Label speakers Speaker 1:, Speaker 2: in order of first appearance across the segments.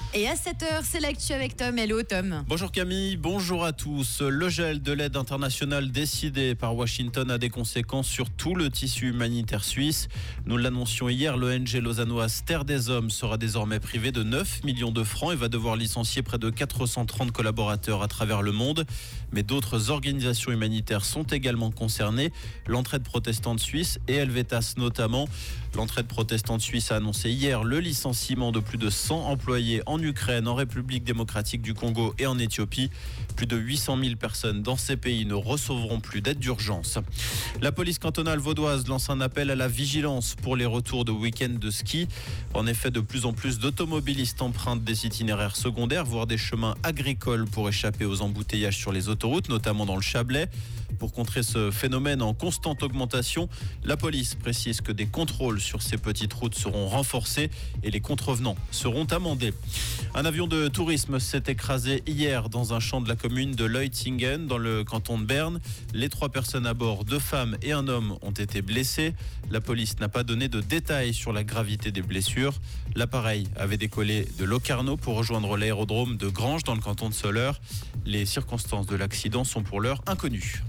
Speaker 1: Et à 7h, c'est l'actu avec Tom. Hello Tom.
Speaker 2: Bonjour Camille, bonjour à tous. Le gel de l'aide internationale décidé par Washington a des conséquences sur tout le tissu humanitaire suisse. Nous l'annoncions hier, l'ONG lausannoise Terre des Hommes sera désormais privée de 9 millions de francs et va devoir licencier près de 430 collaborateurs à travers le monde. Mais d'autres organisations humanitaires sont également concernées. L'Entraide protestante suisse et Helvetas notamment. L'Entraide protestante suisse a annoncé hier le licenciement de plus de 100 employés en Ukraine, en République démocratique du Congo et en Éthiopie. Plus de 800 000 personnes dans ces pays ne recevront plus d'aide d'urgence. La police cantonale vaudoise lance un appel à la vigilance pour les retours de week-end de ski. En effet, de plus en plus d'automobilistes empruntent des itinéraires secondaires, voire des chemins agricoles pour échapper aux embouteillages sur les autoroutes, notamment dans le Chablais. Pour contrer ce phénomène en constante augmentation, la police précise que des contrôles sur ces petites routes seront renforcés et les contrevenants seront amendés. Un avion de tourisme s'est écrasé hier dans un champ de la commune de Leutingen dans le canton de Berne. Les 3 personnes à bord, 2 femmes et un homme, ont été blessées. La police n'a pas donné de détails sur la gravité des blessures. L'appareil avait décollé de Locarno pour rejoindre l'aérodrome de Granges dans le canton de Soleure. Les circonstances de l'accident sont pour l'heure inconnues.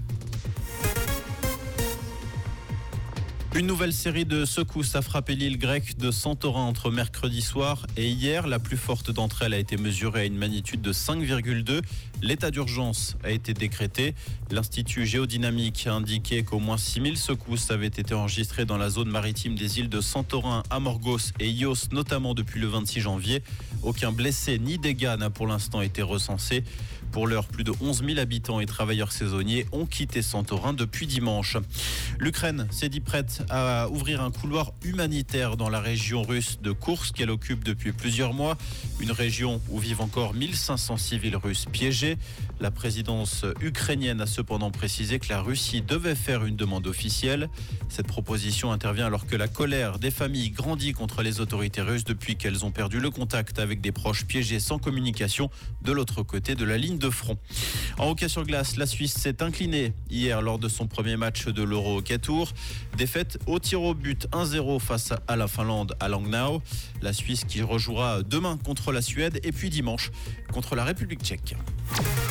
Speaker 2: Une nouvelle série de secousses a frappé l'île grecque de Santorin entre mercredi soir et hier. La plus forte d'entre elles a été mesurée à une magnitude de 5,2. L'état d'urgence a été décrété. L'Institut géodynamique a indiqué qu'au moins 6000 secousses avaient été enregistrées dans la zone maritime des îles de Santorin, Amorgos et Ios, notamment depuis le 26 janvier. Aucun blessé ni dégâts n'a pour l'instant été recensé. Pour l'heure, plus de 11 000 habitants et travailleurs saisonniers ont quitté Santorin depuis dimanche. L'Ukraine s'est dit prête à ouvrir un couloir humanitaire dans la région russe de Koursk qu'elle occupe depuis plusieurs mois. Une région où vivent encore 1500 civils russes piégés. La présidence ukrainienne a cependant précisé que la Russie devait faire une demande officielle. Cette proposition intervient alors que la colère des familles grandit contre les autorités russes depuis qu'elles ont perdu le contact avec des proches piégés sans communication de l'autre côté de la ligne de front. En hockey sur glace, la Suisse s'est inclinée hier lors de son premier match de l'Euro Hockey Tour. Défaite au tir au but 1-0 face à la Finlande à Langnau. La Suisse qui rejouera demain contre la Suède et puis dimanche contre la République tchèque.